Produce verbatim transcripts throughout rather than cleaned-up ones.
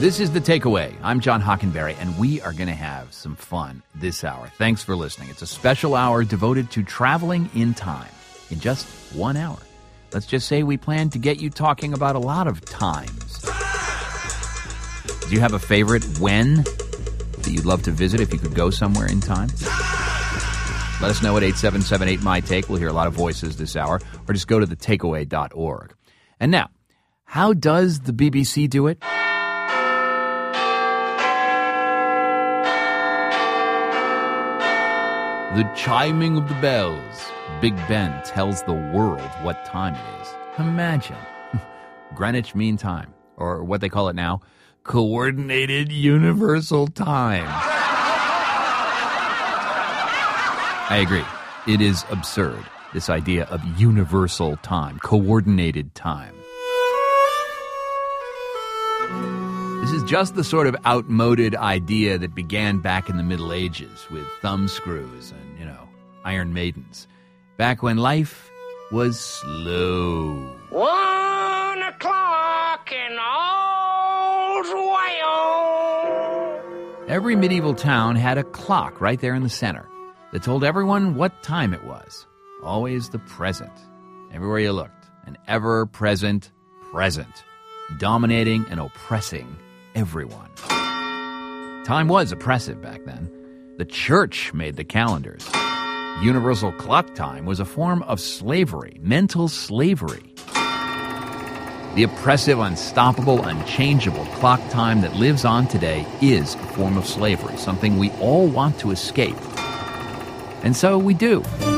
This is The Takeaway. I'm John Hockenberry, and we are going to have some fun this hour. Thanks for listening. It's a special hour devoted to traveling in time in just one hour. Let's just say we plan to get you talking about a lot of times. Do you have a favorite when that you'd love to visit if you could go somewhere in time? Let us know at eight seven seven eight, M Y Take. We'll hear a lot of voices this hour. Or just go to the takeaway dot org. And now, how does the B B C do it? The chiming of the bells. Big Ben tells the world what time it is. Imagine. Greenwich Mean Time. Or what they call it now, Coordinated Universal Time. I agree. It is absurd, this idea of universal time, coordinated time. This is just the sort of outmoded idea that began back in the Middle Ages with thumb screws and, you know, Iron Maidens. Back when life was slow. One o'clock in old Wyoming. Every medieval town had a clock right there in the center that told everyone what time it was. Always the present. Everywhere you looked, an ever-present present, dominating and oppressing everyone. Time was oppressive back then. The church made the calendars. Universal clock time was a form of slavery, mental slavery. The oppressive, unstoppable, unchangeable clock time that lives on today is a form of slavery, something we all want to escape. And so we do.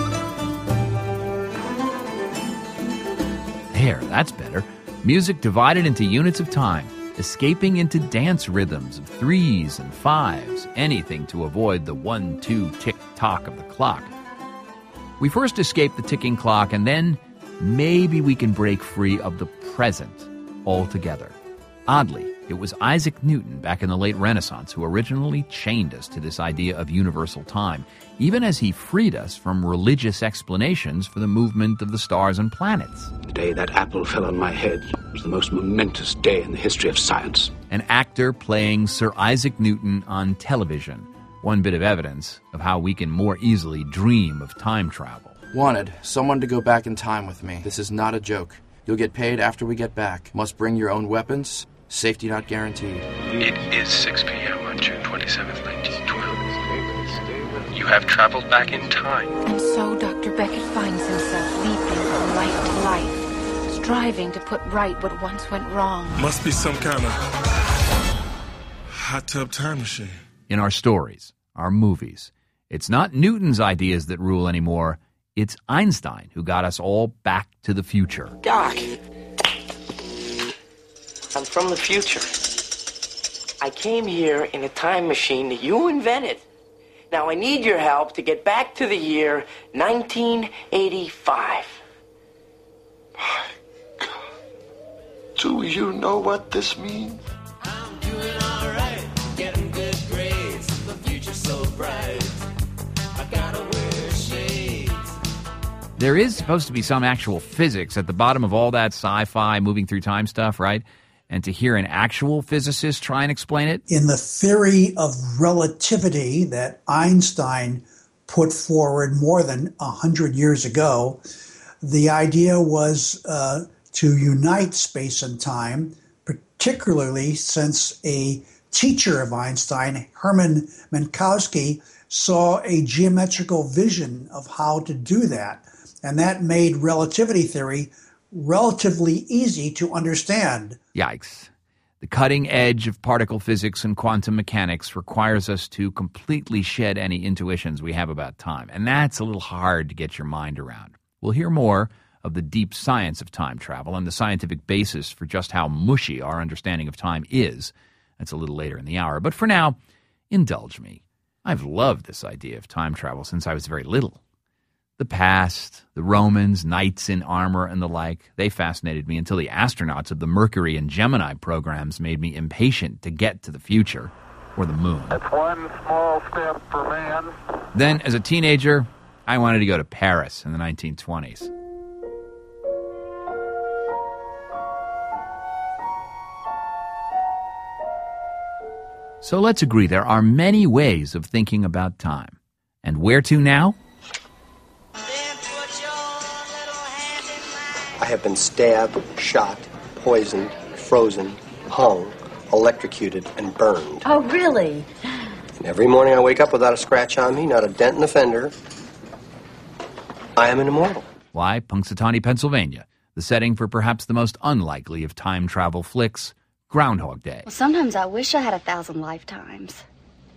There, that's better. Music divided into units of time, escaping into dance rhythms of threes and fives, anything to avoid the one-two tick-tock of the clock. We first escape the ticking clock, and then maybe we can break free of the present altogether. Oddly, it was Isaac Newton back in the late Renaissance who originally chained us to this idea of universal time, even as he freed us from religious explanations for the movement of the stars and planets. The day that apple fell on my head was the most momentous day in the history of science. An actor playing Sir Isaac Newton on television. One bit of evidence of how we can more easily dream of time travel. Wanted, someone to go back in time with me. This is not a joke. You'll get paid after we get back. Must bring your own weapons. Safety not guaranteed. It is six p.m. on June twenty-seventh, nineteen twelve. You have traveled back in time. And so Doctor Beckett finds himself leaping from life to life, striving to put right what once went wrong. Must be some kind of hot tub time machine. In our stories, our movies, it's not Newton's ideas that rule anymore. It's Einstein who got us all back to the future. Doc, I'm from the future. I came here in a time machine that you invented. Now I need your help to get back to the year nineteen eighty-five. My God. Do you know what this means? I'm doing all right, getting good grades. The future's so bright. I gotta wear shades. There is supposed to be some actual physics at the bottom of all that sci-fi moving through time stuff, right? And to hear an actual physicist try and explain it? In the theory of relativity that Einstein put forward more than one hundred years ago, the idea was uh, to unite space and time, particularly since a teacher of Einstein, Hermann Minkowski, saw a geometrical vision of how to do that. And that made relativity theory relatively easy to understand. Yikes. The cutting edge of particle physics and quantum mechanics requires us to completely shed any intuitions we have about time, and that's a little hard to get your mind around. We'll hear more of the deep science of time travel and the scientific basis for just how mushy our understanding of time is. That's a little later in the hour, but for now, indulge me. I've loved this idea of time travel since I was very little. The past, the Romans, knights in armor, and the like, they fascinated me until the astronauts of the Mercury and Gemini programs made me impatient to get to the future, or the moon. That's one small step for man. Then, as a teenager, I wanted to go to Paris in the nineteen twenties. So let's agree there are many ways of thinking about time. And where to now? I have been stabbed, shot, poisoned, frozen, hung, electrocuted, and burned. Oh, really? And every morning I wake up without a scratch on me, not a dent in the fender. I am an immortal. Why, Punxsutawney, Pennsylvania, the setting for perhaps the most unlikely of time travel flicks, Groundhog Day. Well, sometimes I wish I had a thousand lifetimes.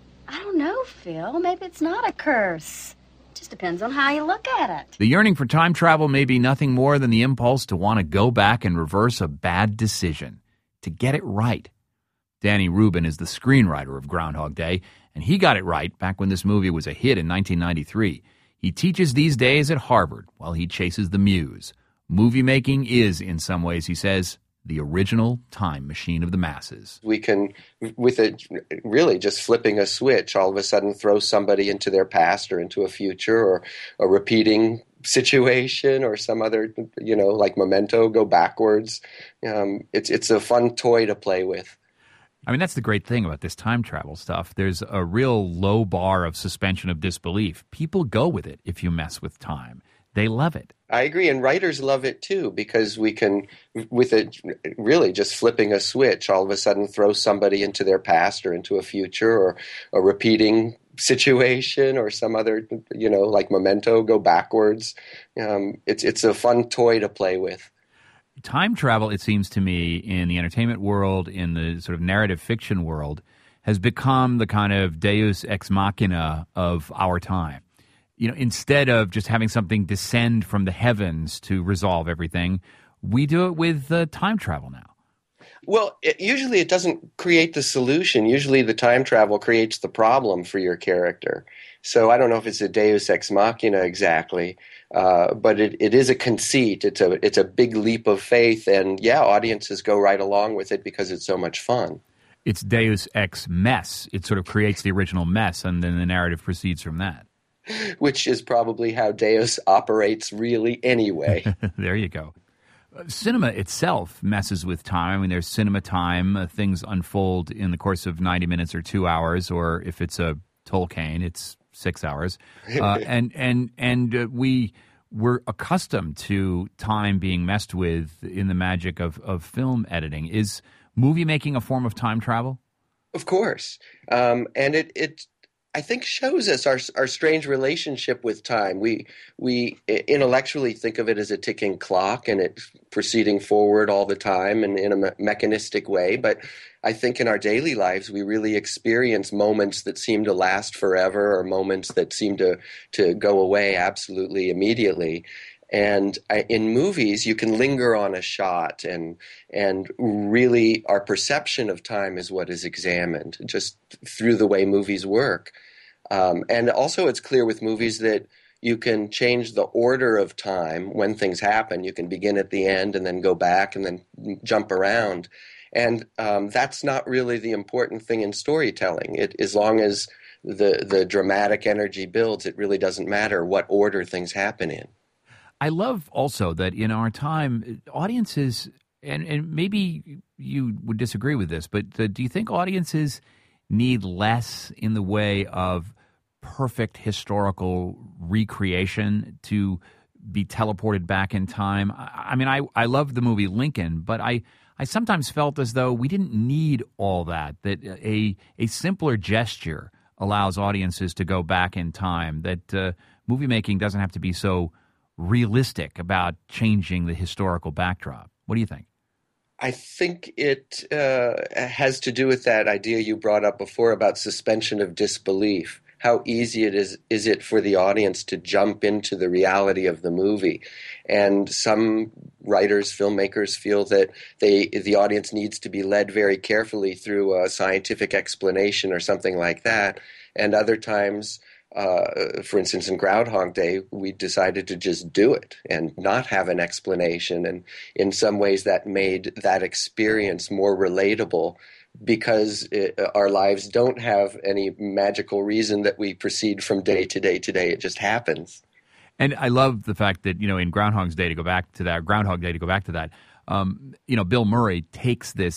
I don't know, Phil. Maybe it's not a curse. It just depends on how you look at it. The yearning for time travel may be nothing more than the impulse to want to go back and reverse a bad decision, to get it right. Danny Rubin is the screenwriter of Groundhog Day, and he got it right back when this movie was a hit in nineteen ninety-three. He teaches these days at Harvard while he chases the muse. Movie making is, in some ways, he says, the original time machine of the masses. We can, with it, really just flipping a switch, all of a sudden throw somebody into their past or into a future or a repeating situation or some other, you know, like Memento, go backwards. Um, it's it's a fun toy to play with. I mean, that's the great thing about this time travel stuff. There's a real low bar of suspension of disbelief. People go with it if you mess with time. They love it. I agree, and writers love it too, because we can, with it, really just flipping a switch, all of a sudden throw somebody into their past or into a future or a repeating situation or some other, you know, like Memento, go backwards. Um, it's it's a fun toy to play with. Time travel, it seems to me, in the entertainment world, in the sort of narrative fiction world, has become the kind of deus ex machina of our time. You know, instead of just having something descend from the heavens to resolve everything, we do it with uh, time travel now. Well, it, usually it doesn't create the solution. Usually the time travel creates the problem for your character. So I don't know if it's a deus ex machina exactly, uh, but it, it is a conceit. It's a it's a big leap of faith, and yeah, audiences go right along with it because it's so much fun. It's deus ex mess. It sort of creates the original mess, and then the narrative proceeds from that. Which is probably how Deus operates really anyway. There you go. Uh, cinema itself messes with time. I mean, there's cinema time. Uh, things unfold in the course of ninety minutes or two hours, or if it's a Tolkien, it's six hours. Uh, and and and uh, we we're accustomed to time being messed with in the magic of, of film editing. Is movie making a form of time travel? Of course. Um, and it it I think shows us our our strange relationship with time. We we intellectually think of it as a ticking clock and it's proceeding forward all the time and in a me- mechanistic way. But I think in our daily lives we really experience moments that seem to last forever or moments that seem to to go away absolutely immediately. And I, in movies, you can linger on a shot, and and really our perception of time is what is examined just through the way movies work. Um, and also it's clear with movies that you can change the order of time when things happen. You can begin at the end and then go back and then jump around. And um, that's not really the important thing in storytelling. It, as long as the, the dramatic energy builds, it really doesn't matter what order things happen in. I love also that in our time, audiences, and, and maybe you would disagree with this, but uh, do you think audiences need less in the way of perfect historical recreation to be teleported back in time? I, I mean, I, I love the movie Lincoln, but I, I sometimes felt as though we didn't need all that, that a, a simpler gesture allows audiences to go back in time, that uh, movie making doesn't have to be so realistic about changing the historical backdrop. What do you think? I think it uh, has to do with that idea you brought up before about suspension of disbelief. How easy it is is it for the audience to jump into the reality of the movie. And some writers, filmmakers feel that they the audience needs to be led very carefully through a scientific explanation or something like that. And other times, Uh, for instance, in Groundhog Day, we decided to just do it and not have an explanation. And in some ways that made that experience more relatable because it, our lives don't have any magical reason that we proceed from day to day to day. It just happens. And I love the fact that, you know, in Groundhog's Day, to go back to that, Groundhog Day, to go back to that, um, you know, Bill Murray takes this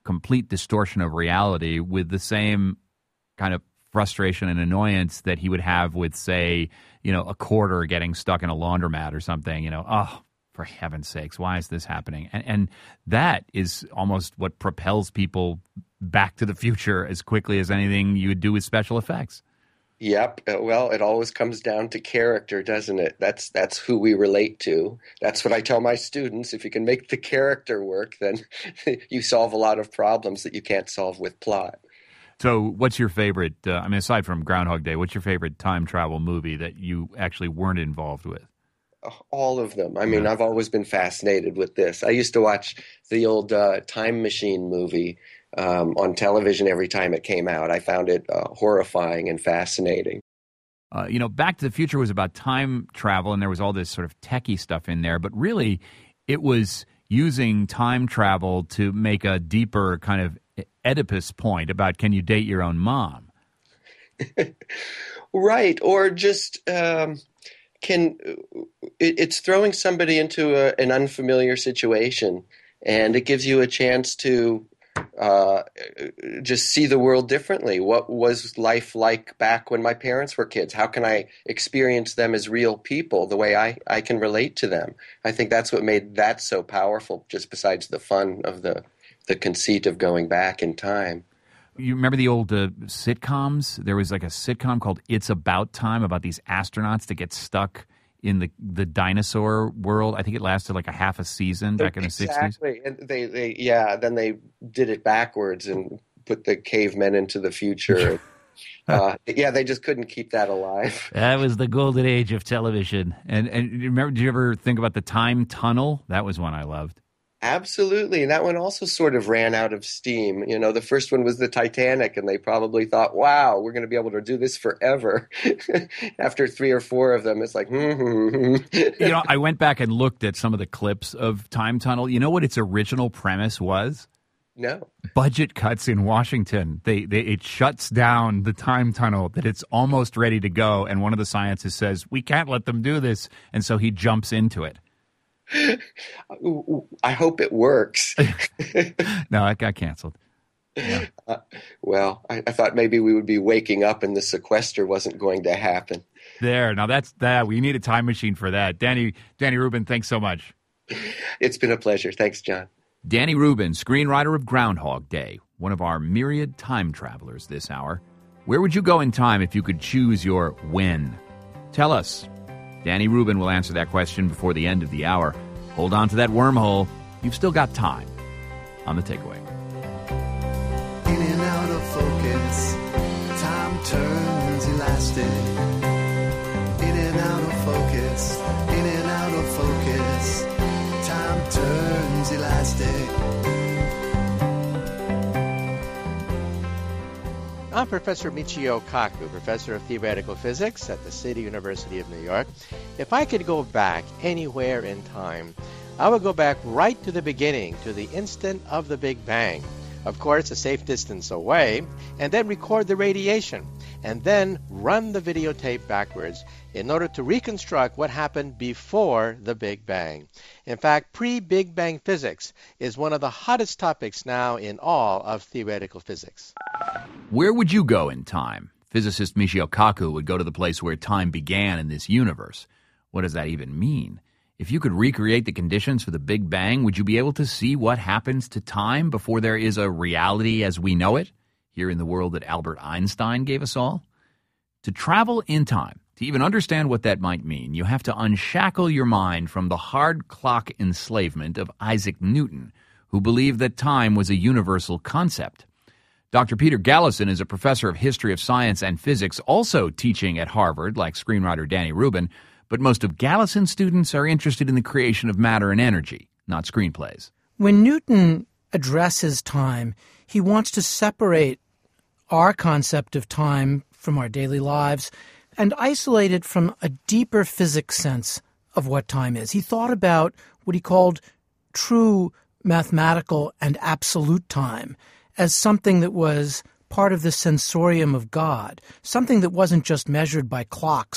complete distortion of reality with the same kind of frustration and annoyance that he would have with, say, you know, a quarter getting stuck in a laundromat or something, you know, oh, for heaven's sakes, why is this happening? And, and that is almost what propels people back to the future as quickly as anything you would do with special effects. Yep. Well, it always comes down to character, doesn't it? That's that's who we relate to. That's what I tell my students. If you can make the character work, then you solve a lot of problems that you can't solve with plot. So what's your favorite, uh, I mean, aside from Groundhog Day, what's your favorite time travel movie that you actually weren't involved with? All of them. I mean, yeah. I've always been fascinated with this. I used to watch the old uh, Time Machine movie um, on television every time it came out. I found it uh, horrifying and fascinating. Uh, you know, Back to the Future was about time travel, and there was all this sort of techie stuff in there, but really it was using time travel to make a deeper kind of Oedipus point about, can you date your own mom? Right. Or just um, can it, it's throwing somebody into a, an unfamiliar situation, and it gives you a chance to uh, just see the world differently. What was life like back when my parents were kids? How can I experience them as real people the way I, I can relate to them? I think that's what made that so powerful, just besides the fun of the the conceit of going back in time. You remember the old uh, sitcoms? There was like a sitcom called It's About Time about these astronauts that get stuck in the, the dinosaur world. I think it lasted like a half a season back in the sixties. Exactly. And they, they, yeah, then they did it backwards and put the cavemen into the future. uh, yeah, they just couldn't keep that alive. That was the golden age of television. And, and remember, did you ever think about the time tunnel? That was one I loved. Absolutely. And that one also sort of ran out of steam. You know, the first one was the Titanic, and they probably thought, wow, we're going to be able to do this forever. After three or four of them, it's like, hmm. You know, I went back and looked at some of the clips of Time Tunnel. You know what its original premise was? No. Budget cuts in Washington. They, they It shuts down the time tunnel, that it's almost ready to go. And one of the scientists says, we can't let them do this. And so he jumps into it. I hope it works. No, it got canceled. Yeah. Uh, well, I, I thought maybe we would be waking up and the sequester wasn't going to happen. There. Now that's that. We need a time machine for that. Danny, Danny Rubin, thanks so much. It's been a pleasure. Thanks, John. Danny Rubin, screenwriter of Groundhog Day, one of our myriad time travelers this hour. Where would you go in time if you could choose your when? Tell us. Danny Rubin will answer that question before the end of the hour. Hold on to that wormhole. You've still got time on The Takeaway. In and out of focus, time turns elastic. In and out of focus, in and out of focus, time turns elastic. I'm Professor Michio Kaku, Professor of Theoretical Physics at the City University of New York. If I could go back anywhere in time, I would go back right to the beginning, to the instant of the Big Bang. Of course, a safe distance away, and then record the radiation, and then run the videotape backwards in order to reconstruct what happened before the Big Bang. In fact, pre-Big Bang physics is one of the hottest topics now in all of theoretical physics. Where would you go in time? Physicist Michio Kaku would go to the place where time began in this universe. What does that even mean? If you could recreate the conditions for the Big Bang, would you be able to see what happens to time before there is a reality as we know it, here in the world that Albert Einstein gave us all? To travel in time, to even understand what that might mean, you have to unshackle your mind from the hard clock enslavement of Isaac Newton, who believed that time was a universal concept. Doctor Peter Gallison is a professor of history of science and physics, also teaching at Harvard, like screenwriter Danny Rubin, but most of Gallison's students are interested in the creation of matter and energy, not screenplays. When Newton addresses time, he wants to separate our concept of time from our daily lives and isolate it from a deeper physics sense of what time is. He thought about what he called true mathematical and absolute time as something that was part of the sensorium of God, something that wasn't just measured by clocks,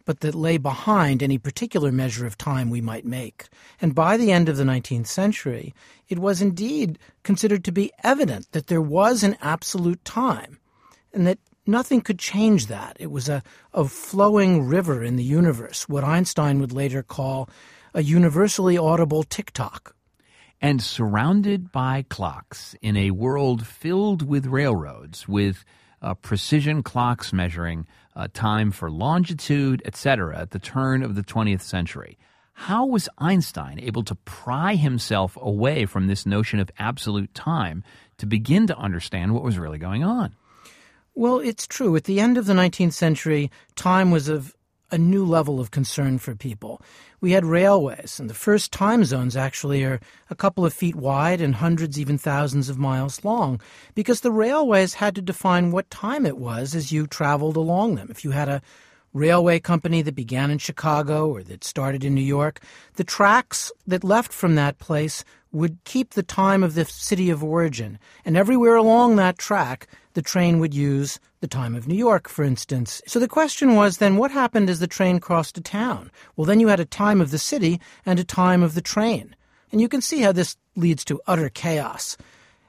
but that lay behind any particular measure of time we might make. And by the end of the nineteenth century, it was indeed considered to be evident that there was an absolute time, and that nothing could change that. It was a, a flowing river in the universe, what Einstein would later call a universally audible tick-tock. And surrounded by clocks in a world filled with railroads, with uh, precision clocks measuring uh, time for longitude, et cetera, at the turn of the twentieth century, how was Einstein able to pry himself away from this notion of absolute time to begin to understand what was really going on? Well, it's true. At the end of the nineteenth century, time was of a new level of concern for people. We had railways, and the first time zones actually are a couple of feet wide and hundreds, even thousands of miles long, because the railways had to define what time it was as you traveled along them. If you had a railway company that began in Chicago or that started in New York, the tracks that left from that place would keep the time of the city of origin. And everywhere along that track, the train would use the time of New York, for instance. So the question was then, what happened as the train crossed a town? Well, then you had a time of the city and a time of the train. And you can see how this leads to utter chaos.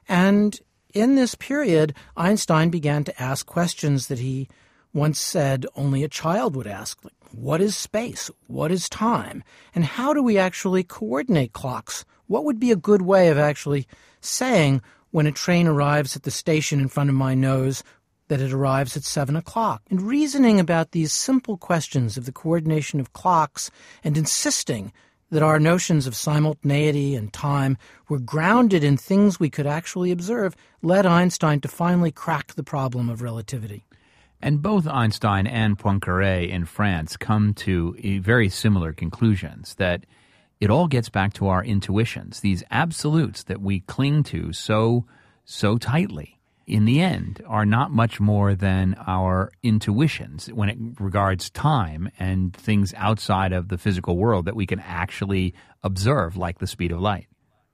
And in this period, Einstein began to ask questions that he once said only a child would ask. Like, what is space? What is time? And how do we actually coordinate clocks? What would be a good way of actually saying when a train arrives at the station in front of my nose that it arrives at seven o'clock? And reasoning about these simple questions of the coordination of clocks and insisting that our notions of simultaneity and time were grounded in things we could actually observe led Einstein to finally crack the problem of relativity. And both Einstein and Poincaré in France come to very similar conclusions, that it all gets back to our intuitions, these absolutes that we cling to so, so tightly, in the end, are not much more than our intuitions when it regards time and things outside of the physical world that we can actually observe, like the speed of light.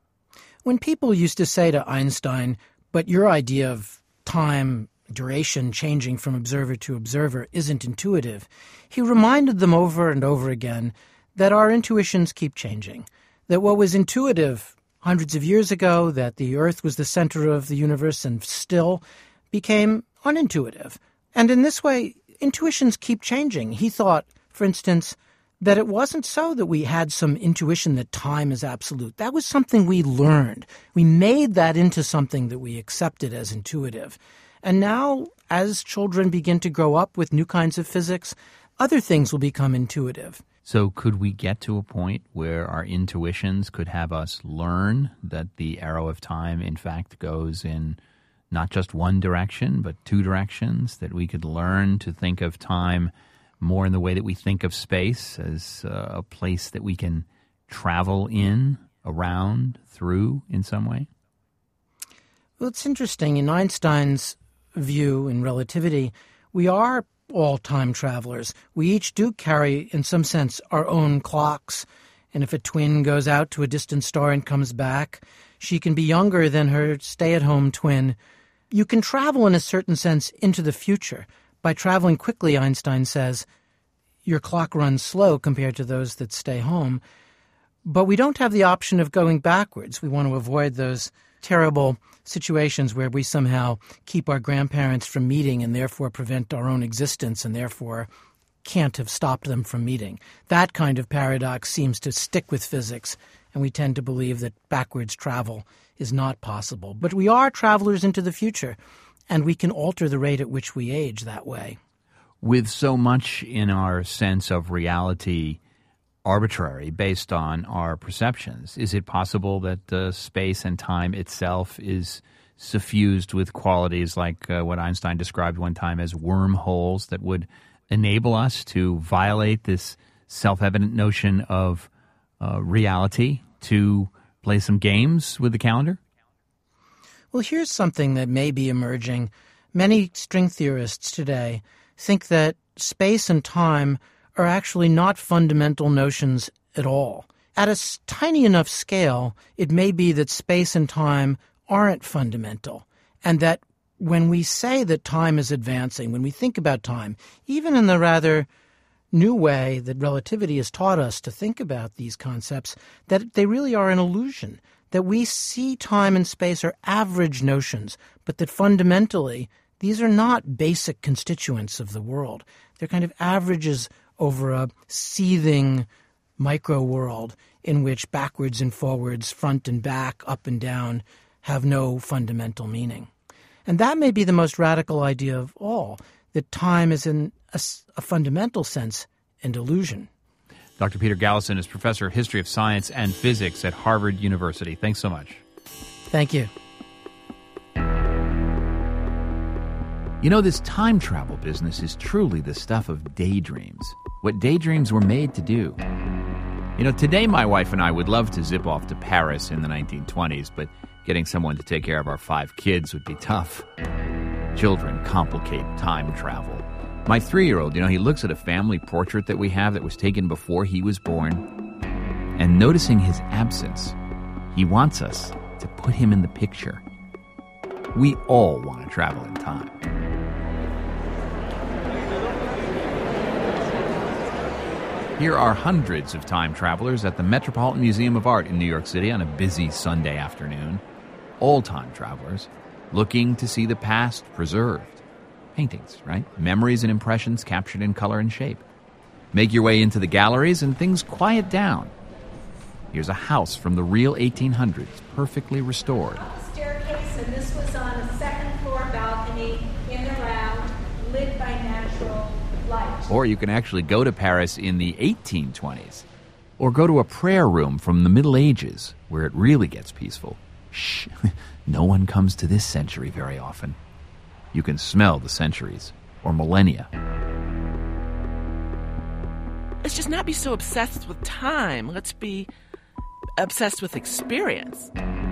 When people used to say to Einstein, but your idea of time, duration changing from observer to observer isn't intuitive, he reminded them over and over again that our intuitions keep changing, that what was intuitive hundreds of years ago, that the Earth was the center of the universe and still, became unintuitive. And in this way, intuitions keep changing. He thought, for instance, that it wasn't so that we had some intuition that time is absolute. That was something we learned. We made that into something that we accepted as intuitive. And now, as children begin to grow up with new kinds of physics, other things will become intuitive. So could we get to a point where our intuitions could have us learn that the arrow of time, in fact, goes in not just one direction, but two directions, that we could learn to think of time more in the way that we think of space, as uh, a place that we can travel in, around, through in some way? Well, it's interesting. In Einstein's view in relativity, we are all time travelers. We each do carry, in some sense, our own clocks. And if a twin goes out to a distant star and comes back, she can be younger than her stay-at-home twin. You can travel, in a certain sense, into the future. By traveling quickly, Einstein says, your clock runs slow compared to those that stay home. But we don't have the option of going backwards. We want to avoid those terrible situations where we somehow keep our grandparents from meeting and therefore prevent our own existence and therefore can't have stopped them from meeting. That kind of paradox seems to stick with physics, and we tend to believe that backwards travel is not possible. But we are travelers into the future, and we can alter the rate at which we age that way. With so much in our sense of reality arbitrary based on our perceptions, is it possible that uh, space and time itself is suffused with qualities like uh, what Einstein described one time as wormholes that would enable us to violate this self-evident notion of uh, reality, to play some games with the calendar? Well, here's something that may be emerging. Many string theorists today think that space and time are actually not fundamental notions at all. At a tiny enough scale, it may be that space and time aren't fundamental, and that when we say that time is advancing, when we think about time, even in the rather new way that relativity has taught us to think about these concepts, that they really are an illusion, that we see time and space are average notions, but that fundamentally these are not basic constituents of the world. They're kind of averages over a seething micro-world in which backwards and forwards, front and back, up and down have no fundamental meaning. And that may be the most radical idea of all, that time is in a, a fundamental sense an illusion. Doctor Peter Galison is professor of history of science and physics at Harvard University. Thanks so much. Thank you. You know, this time travel business is truly the stuff of daydreams. What daydreams were made to do. You know, today my wife and I would love to zip off to Paris in the nineteen twenties, but getting someone to take care of our five kids would be tough. Children complicate time travel. My three-year-old, you know, he looks at a family portrait that we have that was taken before he was born, and noticing his absence, he wants us to put him in the picture. We all want to travel in time. Here are hundreds of time travelers at the Metropolitan Museum of Art in New York City on a busy Sunday afternoon. All time travelers looking to see the past preserved. Paintings, right? Memories and impressions captured in color and shape. Make your way into the galleries and things quiet down. Here's a house from the real eighteen hundreds, perfectly restored. Staircase, and this was on a second floor balcony in the round, lit by natural light. Or you can actually go to Paris in the eighteen twenties. Or go to a prayer room from the Middle Ages, where it really gets peaceful. Shh, no one comes to this century very often. You can smell the centuries, or millennia. Let's just not be so obsessed with time. Let's be obsessed with experience.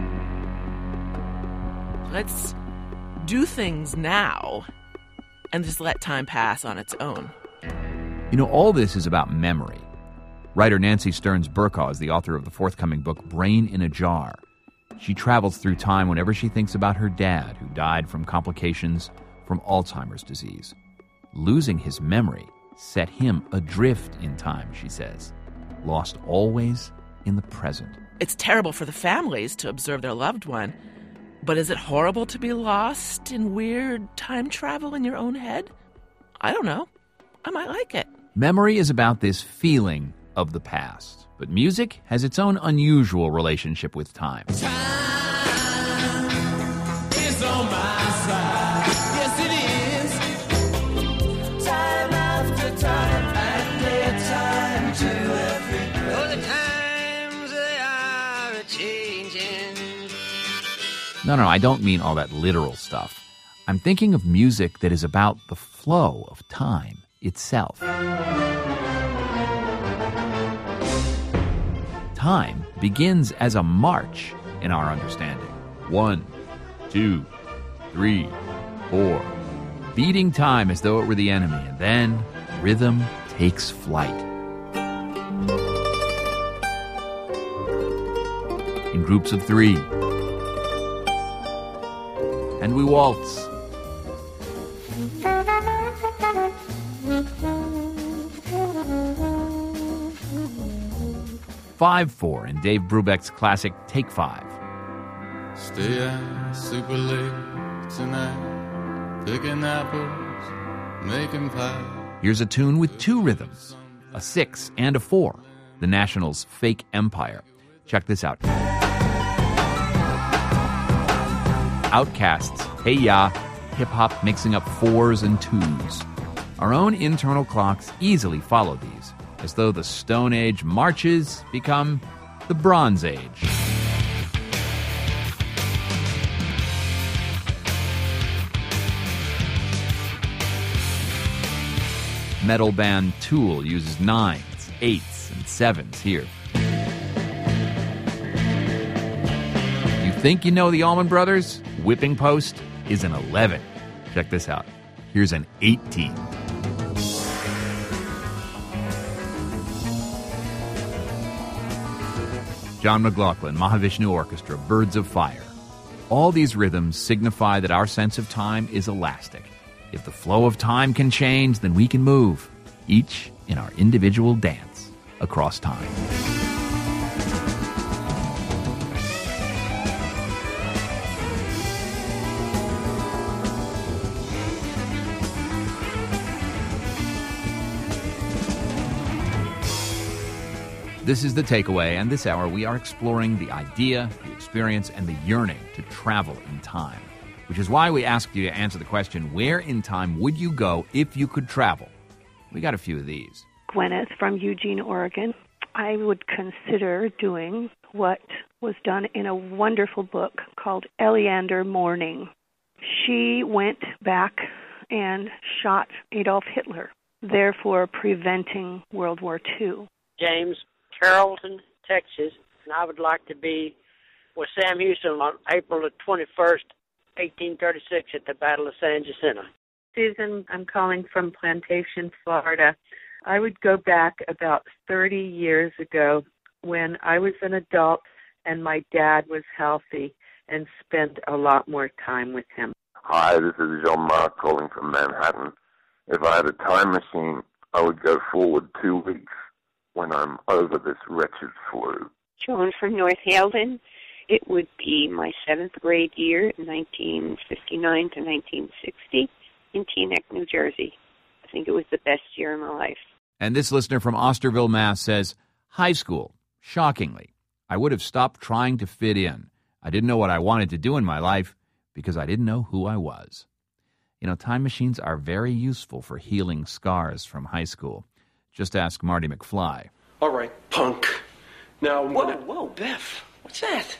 Let's do things now and just let time pass on its own. You know, all this is about memory. Writer Nancy Stearns Burkaw is the author of the forthcoming book, Brain in a Jar. She travels through time whenever she thinks about her dad, who died from complications from Alzheimer's disease. Losing his memory set him adrift in time, she says. Lost always in the present. It's terrible for the families to observe their loved one, but is it horrible to be lost in weird time travel in your own head? I don't know. I might like it. Memory is about this feeling of the past. But music has its own unusual relationship with time. Time is on my side. Yes, it is. Time after time, and there's time to everything. Oh, the times they are a-changing. No, no, I don't mean all that literal stuff. I'm thinking of music that is about the flow of time itself. Time begins as a march in our understanding. One, two, three, four. Beating time as though it were the enemy, and then rhythm takes flight. In groups of three. And we waltz. five four in Dave Brubeck's classic Take Five. Stay out super late tonight, picking apples, making pie. Here's a tune with two rhythms, a six and a four, the Nationals' Fake Empire. Check this out. Outcasts, Hey Ya, hip-hop mixing up fours and twos. Our own internal clocks easily follow these, as though the Stone Age marches become the Bronze Age. Metal band Tool uses nines, eights, and sevens here. You think you know the Allman Brothers? Whipping Post is an eleven. Check this out. Here's an eighteen. John McLaughlin, Mahavishnu Orchestra, Birds of Fire. All these rhythms signify that our sense of time is elastic. If the flow of time can change, then we can move, each in in our individual dance across time. This is The Takeaway, and this hour we are exploring the idea, the experience, and the yearning to travel in time, which is why we asked you to answer the question, where in time would you go if you could travel? We got a few of these. Gwyneth from Eugene, Oregon. I would consider doing what was done in a wonderful book called Eleander Mourning. She went back and shot Adolf Hitler, therefore preventing World War Two. James, Carrollton, Texas, and I would like to be with Sam Houston on April the twenty-first, eighteen thirty-six at the Battle of San Jacinto. Susan, I'm calling from Plantation, Florida. I would go back about thirty years ago when I was an adult and my dad was healthy and spend a lot more time with him. Hi, this is Jean-Marc calling from Manhattan. If I had a time machine, I would go forward two weeks when I'm over this wretched flu. Joan from North Haledon. It would be my seventh grade year, nineteen fifty-nine to nineteen sixty, in Teaneck, New Jersey. I think it was the best year of my life. And this listener from Osterville, Mass. says, high school, shockingly. I would have stopped trying to fit in. I didn't know what I wanted to do in my life because I didn't know who I was. You know, time machines are very useful for healing scars from high school. Just ask Marty McFly. All right, punk. Now I'm Whoa, gonna... whoa, Beth. What's that?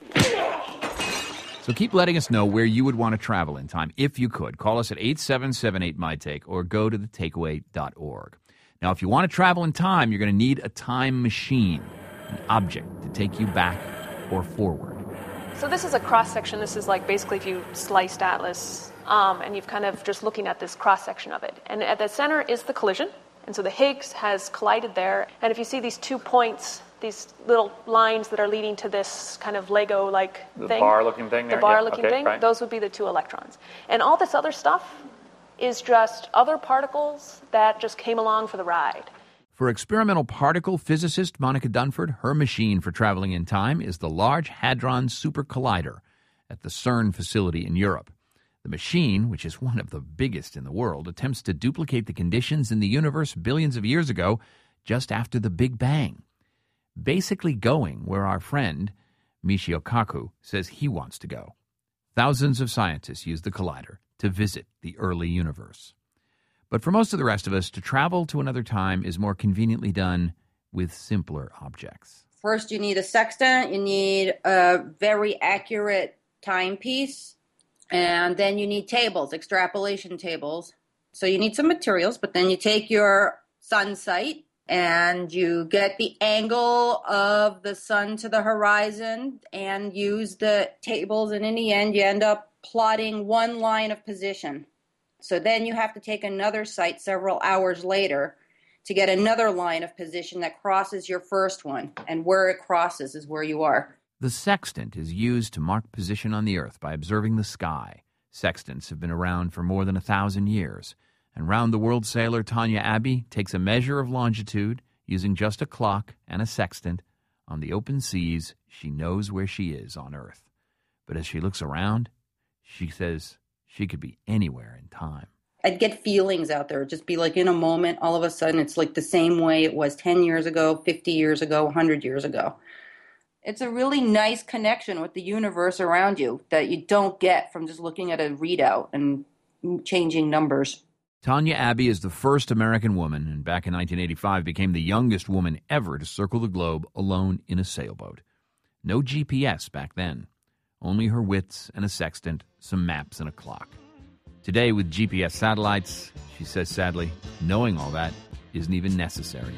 So keep letting us know where you would want to travel in time if you could. Call us at eight seven seven eight, M Y T A K E or go to the takeaway dot org. Now, if you want to travel in time, you're going to need a time machine, an object to take you back or forward. So this is a cross-section. This is like basically if you sliced Atlas um, and you've kind of just looking at this cross-section of it. And at the center is the collision. And so the Higgs has collided there. And if you see these two points, these little lines that are leading to this kind of Lego-like the thing. The bar-looking thing The there? bar-looking yeah. okay, thing. right. Those would be the two electrons. And all this other stuff is just other particles that just came along for the ride. For experimental particle physicist Monica Dunford, her machine for traveling in time is the Large Hadron Super Collider at the CERN facility in Europe. The machine, which is one of the biggest in the world, attempts to duplicate the conditions in the universe billions of years ago, just after the Big Bang. Basically going where our friend, Michio Kaku, says he wants to go. Thousands of scientists use the collider to visit the early universe. But for most of the rest of us, to travel to another time is more conveniently done with simpler objects. First, you need a sextant, you need a very accurate timepiece, and then you need tables, extrapolation tables. So you need some materials, but then you take your sun sight and you get the angle of the sun to the horizon and use the tables, and in the end you end up plotting one line of position. So then you have to take another sight several hours later to get another line of position that crosses your first one, and where it crosses is where you are. The sextant is used to mark position on the Earth by observing the sky. Sextants have been around for more than a thousand years, and round-the-world sailor Tanya Abbey takes a measure of longitude using just a clock and a sextant. On the open seas, she knows where she is on Earth. But as she looks around, she says she could be anywhere in time. I'd get feelings out there. It'd just be like in a moment, all of a sudden, it's like the same way it was ten years ago, fifty years ago, one hundred years ago. It's a really nice connection with the universe around you that you don't get from just looking at a readout and changing numbers. Tanya Abbey is the first American woman, and back in nineteen eighty-five became the youngest woman ever to circle the globe alone in a sailboat. No G P S back then. Only her wits and a sextant, some maps and a clock. Today, with G P S satellites, she says sadly, knowing all that isn't even necessary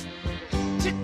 anymore.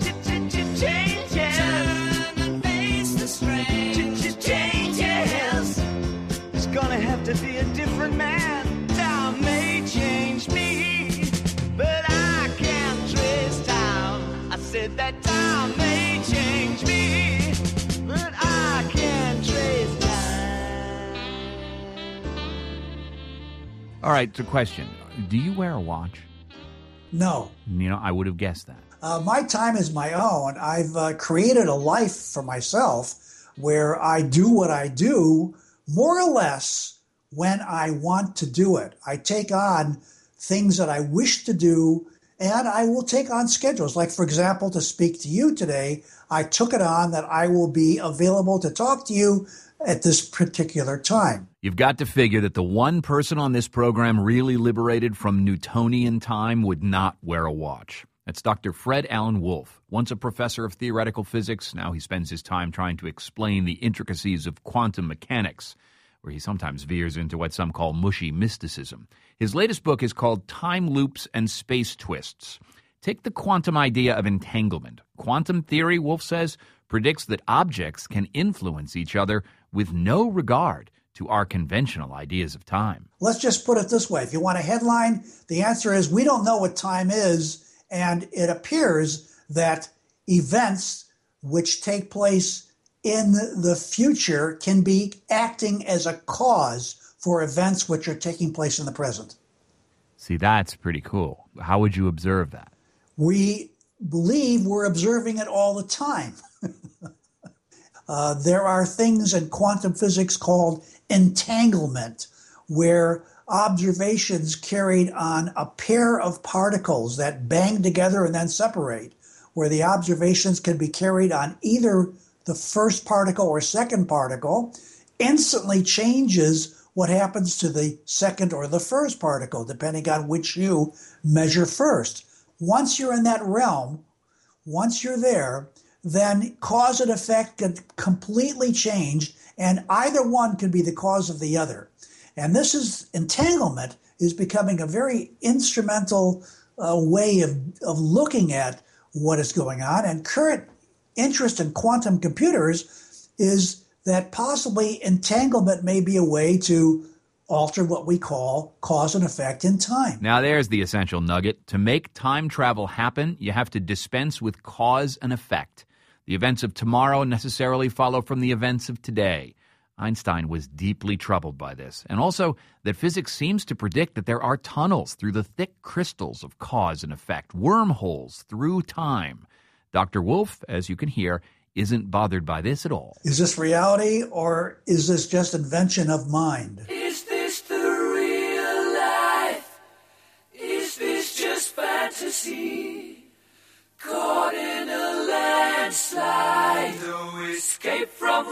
It's gonna have to be a different man. Time may change me, but I can't trace time. I said that time may change me, but I can't trace time. All right, it's a question. Do you wear a watch? No. You know, I would have guessed that. Uh, my time is my own. I've uh, created a life for myself where I do what I do more or less when I want to do it. I take on things that I wish to do, and I will take on schedules. Like, for example, to speak to you today, I took it on that I will be available to talk to you at this particular time. You've got to figure that the one person on this program really liberated from Newtonian time would not wear a watch. That's Doctor Fred Alan Wolf, once a professor of theoretical physics. Now he spends his time trying to explain the intricacies of quantum mechanics, where he sometimes veers into what some call mushy mysticism. His latest book is called Time Loops and Space Twists. Take the quantum idea of entanglement. Quantum theory, Wolf says, predicts that objects can influence each other with no regard to our conventional ideas of time. Let's just put it this way. If you want a headline, the answer is we don't know what time is, and it appears that events which take place in the future can be acting as a cause for events which are taking place in the present. See, that's pretty cool. How would you observe that? We believe we're observing it all the time. uh, there are things in quantum physics called entanglement, where observations carried on a pair of particles that bang together and then separate, where the observations can be carried on either the first particle or second particle, instantly changes what happens to the second or the first particle, depending on which you measure first. Once you're in that realm, once you're there, then cause and effect can completely change, and either one can be the cause of the other. And this is, entanglement is becoming a very instrumental uh, way of, of looking at what is going on. And current interest in quantum computers is that possibly entanglement may be a way to alter what we call cause and effect in time. Now there's the essential nugget. To make time travel happen, you have to dispense with cause and effect. The events of tomorrow necessarily follow from the events of today. Einstein was deeply troubled by this, and also that physics seems to predict that there are tunnels through the thick crystals of cause and effect, wormholes through time. Doctor Wolf, as you can hear, isn't bothered by this at all. Is this reality, or is this just invention of mind? Is this the real life? Is this just fantasy? Caught in a landslide, no escape from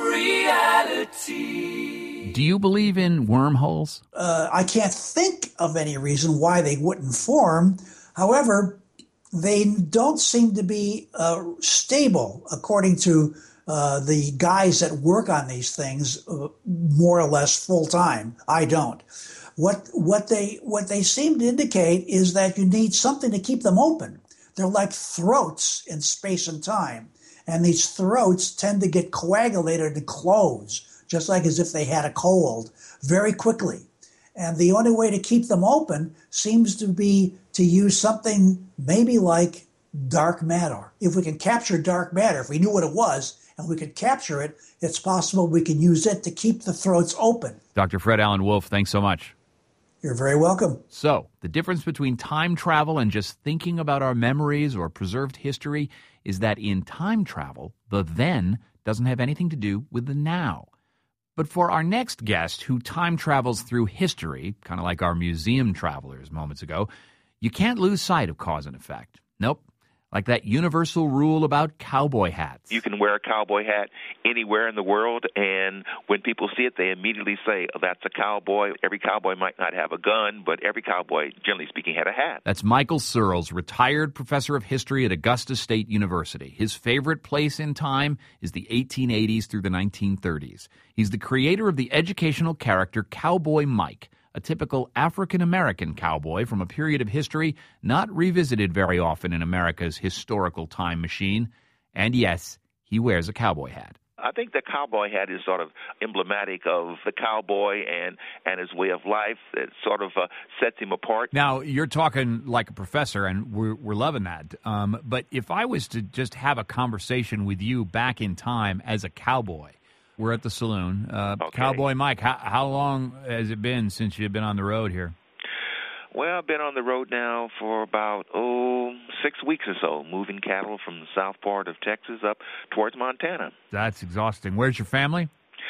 reality. Do you believe in wormholes? Uh, I can't think of any reason why they wouldn't form. However, they don't seem to be uh, stable, according to uh, the guys that work on these things, uh, more or less full time. I don't. What what they what they seem to indicate is that you need something to keep them open. They're like throats in space and time, and these throats tend to get coagulated and close, just like as if they had a cold, very quickly. And the only way to keep them open seems to be to use something maybe like dark matter. If we can capture dark matter, if we knew what it was, and we could capture it, it's possible we can use it to keep the throats open. Doctor Fred Alan Wolf, thanks so much. You're very welcome. So, the difference between time travel and just thinking about our memories or preserved history is that in time travel, the then doesn't have anything to do with the now. But for our next guest, who time travels through history, kind of like our museum travelers moments ago, you can't lose sight of cause and effect. Nope. Like that universal rule about cowboy hats. You can wear a cowboy hat anywhere in the world, and when people see it, they immediately say, oh, that's a cowboy. Every cowboy might not have a gun, but every cowboy, generally speaking, had a hat. That's Michael Searles, retired professor of history at Augusta State University. His favorite place in time is the eighteen eighties through the nineteen thirties. He's the creator of the educational character Cowboy Mike, a typical African-American cowboy from a period of history not revisited very often in America's historical time machine. And yes, he wears a cowboy hat. I think the cowboy hat is sort of emblematic of the cowboy and, and his way of life. It sort of uh, sets him apart. Now, you're talking like a professor, and we're, we're loving that. Um, but if I was to just have a conversation with you back in time as a cowboy, we're at the saloon. Uh, okay. Cowboy Mike, how, how long has it been since you've been on the road here? Well, I've been on the road now for about, oh, six weeks or so, moving cattle from the south part of Texas up towards Montana. That's exhausting. Where's your family?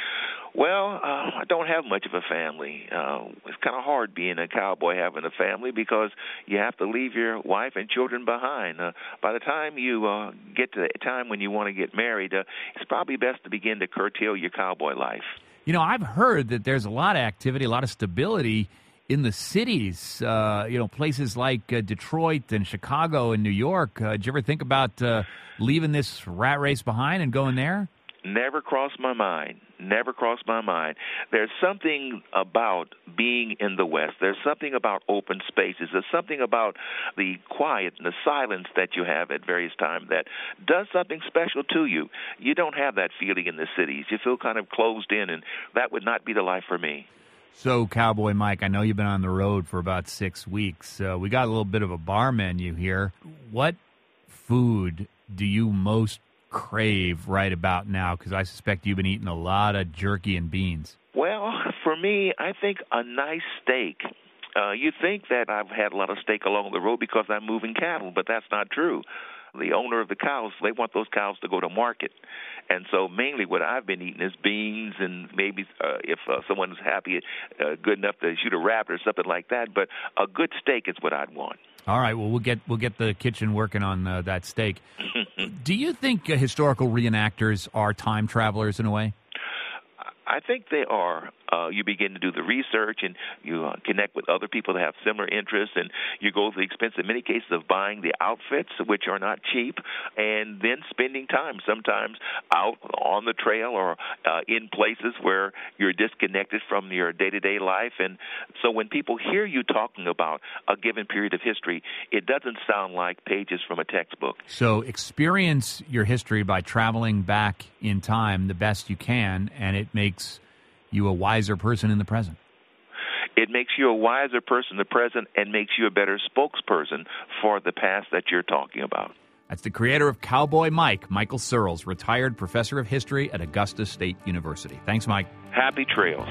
Well, uh, I don't have much of a family. Uh, it's kind of hard being a cowboy having a family because you have to leave your wife and children behind. Uh, by the time you uh, get to the time when you want to get married, uh, it's probably best to begin to curtail your cowboy life. You know, I've heard that there's a lot of activity, a lot of stability in the cities, uh, you know, places like uh, Detroit and Chicago and New York. Uh, did you ever think about uh, leaving this rat race behind and going there? Never crossed my mind. Never crossed my mind. There's something about being in the West. There's something about open spaces. There's something about the quiet and the silence that you have at various times that does something special to you. You don't have that feeling in the cities. You feel kind of closed in, and that would not be the life for me. So, Cowboy Mike, I know you've been on the road for about six weeks. Uh, we got a little bit of a bar menu here. What food do you most crave right about now? Because I suspect you've been eating a lot of jerky and beans. Well, for me, I think a nice steak. Uh, you think that I've had a lot of steak along the road because I'm moving cattle, but that's not true. The owner of the cows, they want those cows to go to market. And so mainly what I've been eating is beans and maybe uh, if uh, someone's happy, uh, good enough to shoot a rabbit or something like that. But a good steak is what I'd want. All right, well, we'll get we'll get the kitchen working on uh, that steak. Do you think uh, historical reenactors are time travelers in a way? I think they are. Uh, you begin to do the research, and you uh, connect with other people that have similar interests, and you go to the expense, in many cases, of buying the outfits, which are not cheap, and then spending time, sometimes out on the trail or uh, in places where you're disconnected from your day-to-day life. And so when people hear you talking about a given period of history, it doesn't sound like pages from a textbook. So experience your history by traveling back in time the best you can, and it makes you a wiser person in the present. It makes you a wiser person in the present and makes you a better spokesperson for the past that you're talking about. That's the creator of Cowboy Mike, Michael Searles, retired professor of history at Augusta State University. Thanks, Mike. Happy trails.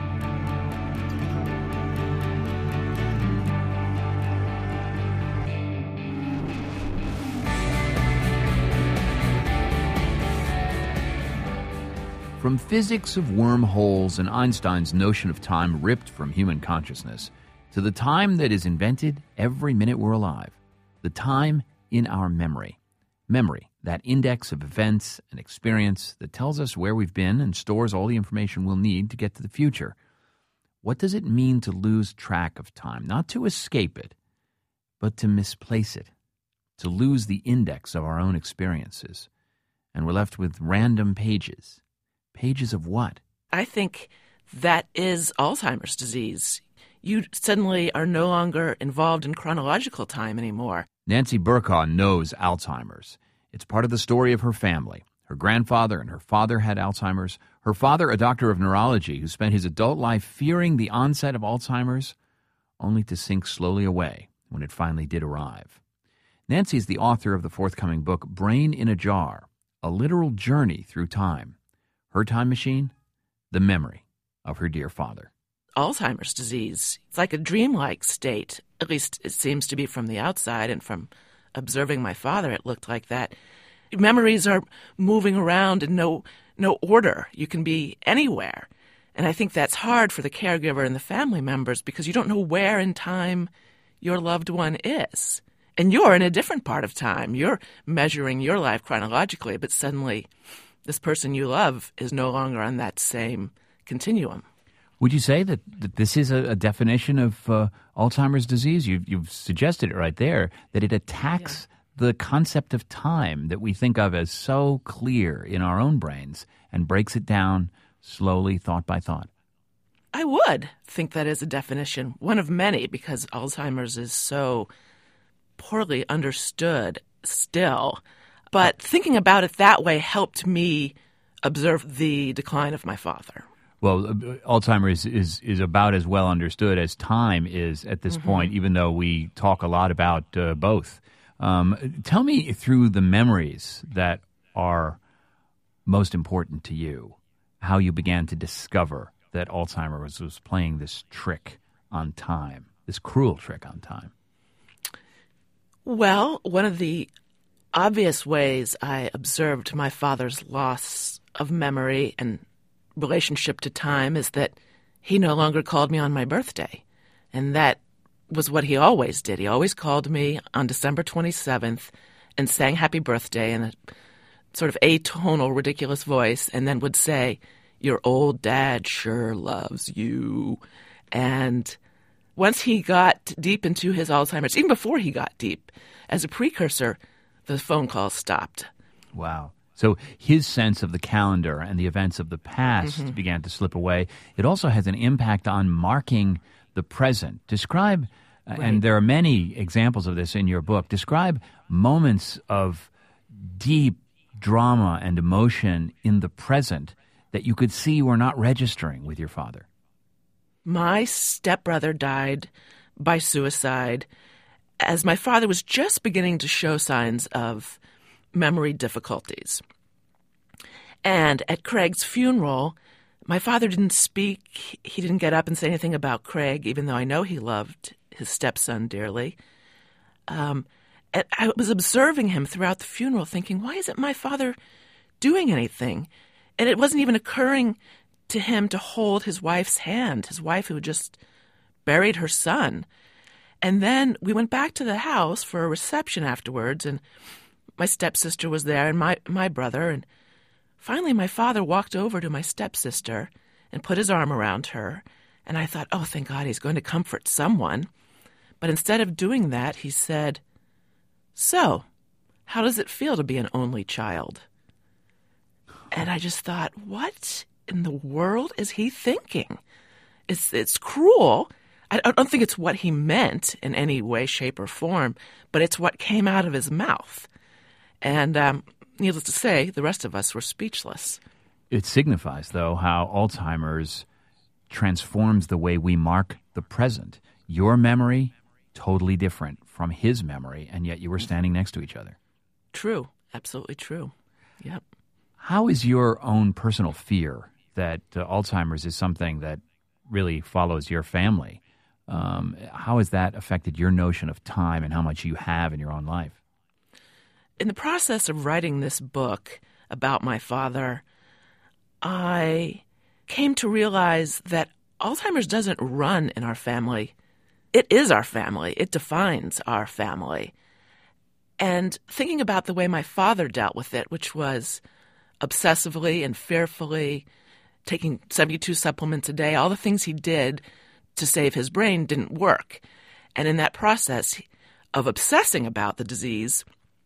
From physics of wormholes and Einstein's notion of time ripped from human consciousness, to the time that is invented every minute we're alive, the time in our memory. Memory, that index of events and experience that tells us where we've been and stores all the information we'll need to get to the future. What does it mean to lose track of time? Not to escape it, but to misplace it, to lose the index of our own experiences. And we're left with random pages. Pages of what? I think that is Alzheimer's disease. You suddenly are no longer involved in chronological time anymore. Nancy Burkaw knows Alzheimer's. It's part of the story of her family. Her grandfather and her father had Alzheimer's. Her father, a doctor of neurology, who spent his adult life fearing the onset of Alzheimer's, only to sink slowly away when it finally did arrive. Nancy is the author of the forthcoming book, Brain in a Jar, a literal journey through time. Her time machine, the memory of her dear father. Alzheimer's disease, it's like a dreamlike state. At least it seems to be from the outside, and from observing my father, it looked like that. Memories are moving around in no no order. You can be anywhere. And I think that's hard for the caregiver and the family members because you don't know where in time your loved one is. And you're in a different part of time. You're measuring your life chronologically, but suddenly this person you love is no longer on that same continuum. Would you say that, that this is a, a definition of uh, Alzheimer's disease? You've, you've suggested it right there, that it attacks yeah. the concept of time that we think of as so clear in our own brains and breaks it down slowly, thought by thought. I would think that is a definition, one of many, because Alzheimer's is so poorly understood still. But thinking about it that way helped me observe the decline of my father. Well, uh, Alzheimer's is, is about as well understood as time is at this mm-hmm. point, even though we talk a lot about uh, both. Um, tell me through the memories that are most important to you, how you began to discover that Alzheimer's was, was playing this trick on time, this cruel trick on time? Well, one of the obvious ways I observed my father's loss of memory and relationship to time is that he no longer called me on my birthday. And that was what he always did. He always called me on December twenty-seventh and sang happy birthday in a sort of atonal, ridiculous voice, and then would say, "Your old dad sure loves you." And once he got deep into his Alzheimer's, even before he got deep, as a precursor, the phone calls stopped. Wow. So his sense of the calendar and the events of the past Mm-hmm. began to slip away. It also has an impact on marking the present. Describe, uh, Right. and there are many examples of this in your book, describe moments of deep drama and emotion in the present that you could see were not registering with your father. My stepbrother died by suicide as my father was just beginning to show signs of memory difficulties. And at Craig's funeral, my father didn't speak. He didn't get up and say anything about Craig, even though I know he loved his stepson dearly. Um, and I was observing him throughout the funeral thinking, why isn't my father doing anything? And it wasn't even occurring to him to hold his wife's hand, his wife who had just buried her son. And then we went back to the house for a reception afterwards, and my stepsister was there and my, my brother. And finally my father walked over to my stepsister and put his arm around her. And I thought, oh, thank God, he's going to comfort someone. But instead of doing that, he said, "So, how does it feel to be an only child?" And I just thought, what in the world is he thinking? It's it's cruel. I don't think it's what he meant in any way, shape, or form, but it's what came out of his mouth. And um, needless to say, the rest of us were speechless. It signifies, though, how Alzheimer's transforms the way we mark the present. Your memory, totally different from his memory, and yet you were standing next to each other. True. Absolutely true. Yep. How is your own personal fear that uh, Alzheimer's is something that really follows your family? Um, how has that affected your notion of time and how much you have in your own life? In the process of writing this book about my father, I came to realize that Alzheimer's doesn't run in our family. It is our family. It defines our family. And thinking about the way my father dealt with it, which was obsessively and fearfully, taking seventy-two supplements a day, all the things he did to save his brain didn't work. And in that process of obsessing about the disease,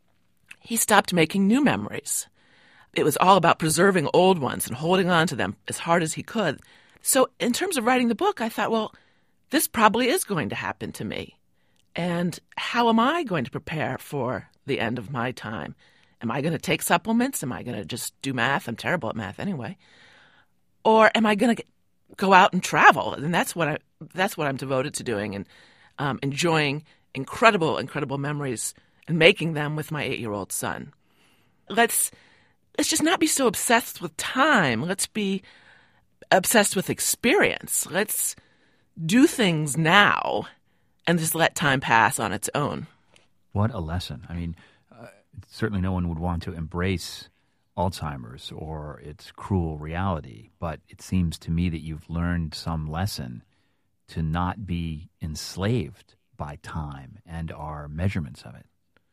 he stopped making new memories. It was all about preserving old ones and holding on to them as hard as he could. So in terms of writing the book, I thought, well, this probably is going to happen to me. And how am I going to prepare for the end of my time? Am I going to take supplements? Am I going to just do math? I'm terrible at math anyway. Or am I going to go out and travel? And that's what I that's what I'm devoted to doing, and um, enjoying incredible, incredible memories and making them with my eight-year-old son. Let's let's just not be so obsessed with time. Let's be obsessed with experience. Let's do things now and just let time pass on its own. What a lesson. I mean, uh, certainly no one would want to embrace Alzheimer's or its cruel reality, but it seems to me that you've learned some lesson to not be enslaved by time and our measurements of it.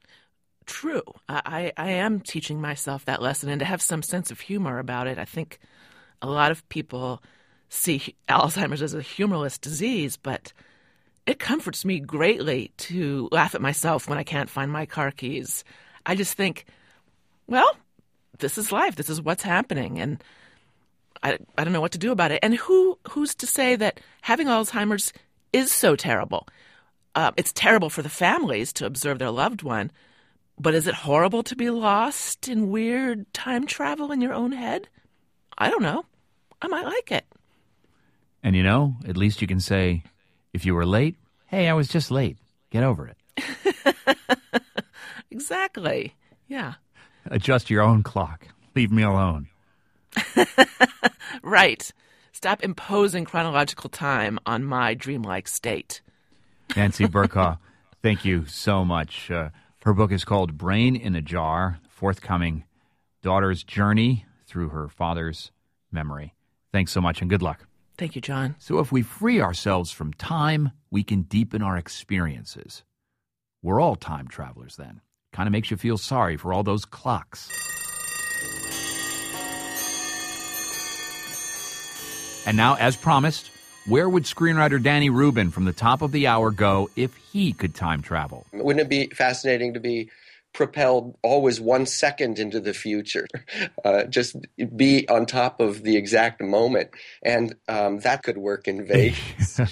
True. I, I am teaching myself that lesson and to have some sense of humor about it. I think a lot of people see Alzheimer's as a humorless disease, but it comforts me greatly to laugh at myself when I can't find my car keys. I just think, well, this is life. This is what's happening, and I, I don't know what to do about it. And who who's to say that having Alzheimer's is so terrible? Uh, it's terrible for the families to observe their loved one, but is it horrible to be lost in weird time travel in your own head? I don't know. I might like it. And you know, at least you can say, if you were late, hey, I was just late. Get over it. Exactly. Yeah. Adjust your own clock. Leave me alone. Right. Stop imposing chronological time on my dreamlike state. Nancy Berkau, thank you so much. Uh, her book is called Brain in a Jar, forthcoming Daughter's Journey Through Her Father's Memory. Thanks so much and good luck. Thank you, John. So if we free ourselves from time, we can deepen our experiences. We're all time travelers then. Kind of makes you feel sorry for all those clocks. And now, as promised, where would screenwriter Danny Rubin from the top of the hour go if he could time travel? Wouldn't it be fascinating to be propelled always one second into the future? Uh, just be on top of the exact moment. And um, that could work in Vegas.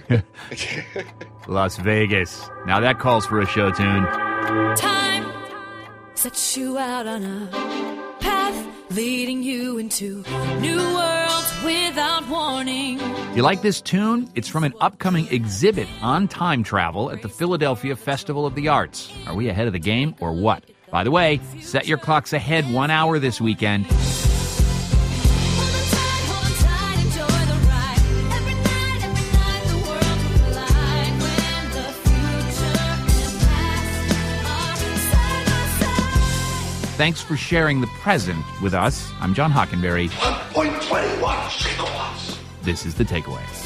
Las Vegas. Now that calls for a show tune. Time sets you out on a path leading you into new worlds without warning. You like this tune? It's from an upcoming exhibit on time travel at the Philadelphia Festival of the Arts. Are we ahead of the game or what? By the way, set your clocks ahead one hour this weekend. Thanks for sharing the present with us. I'm John Hockenberry. one point two one gigawatts. This is The Takeaway.